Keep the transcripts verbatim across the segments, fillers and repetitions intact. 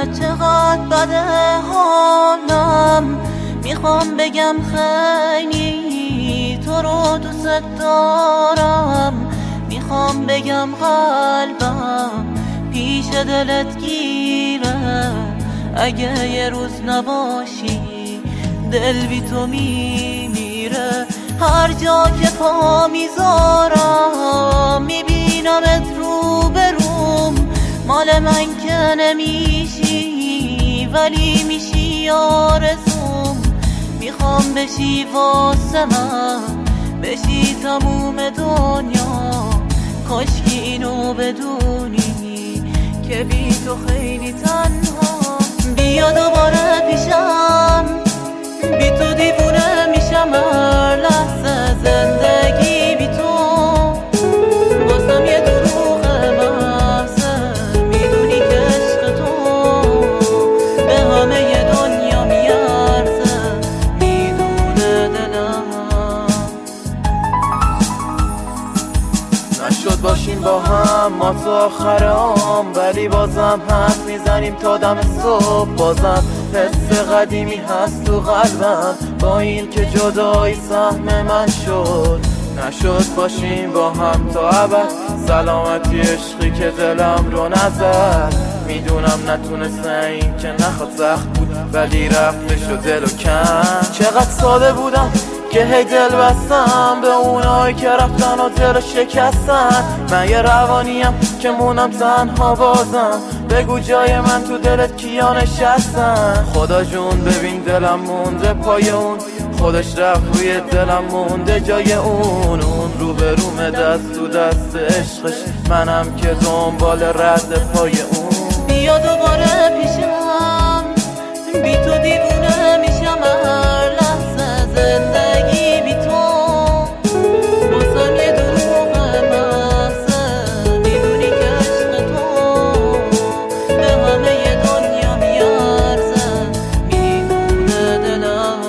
چقدر بده حالم، میخوام بگم خیلی تو رو دوست دارم، میخوام بگم قلبم پیش دلت گیره، اگه یه روز نباشی دل بی تو میمیره. هر جا که پا میذارم میبینمت رو به روم، مال من که نمیشی ولی میشی آرزوم، میخوام بشی واسه من، بشی تموم دنیا، کاشکی اینو بدونی که بی تو خیلی تنها. بیا دوباره پیشم، بی تو دیوونه میشم هر لحظه زندگی بی تو، واسم یه دروغ محضه، میدونی که عشق تو به همه ی دنیا میارزه، میدونه دلم. نشد باشیم با هم ما تو آخر عمر، ولی بازم حرف میزنیم تا دم صبح، بازم حس قدیمی هست تو قلبم، با این که جدایی سهم من شد. نشد باشیم با هم تا ابد، سلامتی عشقی که دلم رو نزد، میدونم نتونسته این که نخواد سخت بود، ولی رفته شد دل و کن. چقدر ساده بودم که هی دل بستم به اونایی که رفتن و دل شکستن، من یه روانیم که مونم تنها بازم، بگو جای من تو دلت کیا نشستن. خدا جون ببین دلم مونده پای اون، خودش رفت روی دلم مونده جای اون، اون رو به رومه دست تو دست عشقش، منم که دنبال رد پای اون. بیا دوباره پیشم، بی تو دیوونه میشم هر لحظه زندگی بی تو، واسم یه دروغ محضه، میدونی که عشق تو به همه ی دنیا میارزه، میدونه دلم.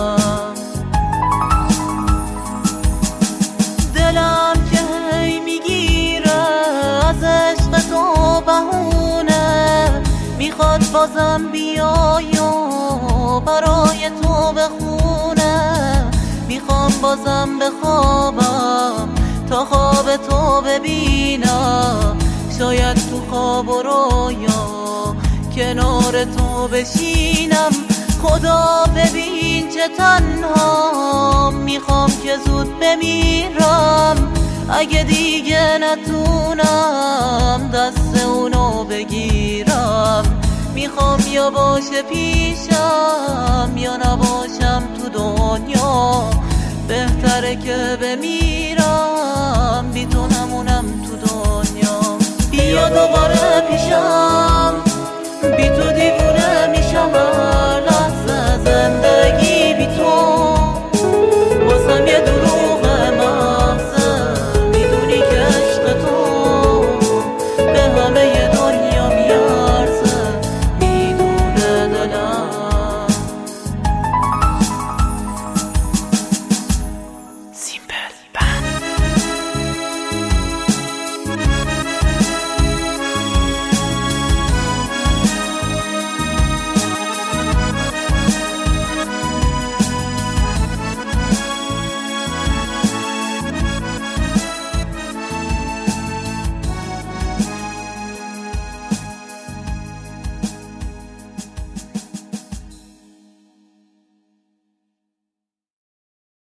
دلم که هی میگیره از عشق تو بهونه، میخواد بازم بیای و برای تو بخونه، میخوام بازم بخوابم تا خواب تو ببینم، شاید تو خواب و رویا کنار تو بشینم. خدا ببین چه تنها، میخوام که زود بمیرم، اگه دیگه نتونم دست اونو بگیرم، میخوام یا باشه پیشم یا نباشم تو دنیا، بهتره که بمیرم بی تو نمونم تو دنیا. بیا دوباره پیشم،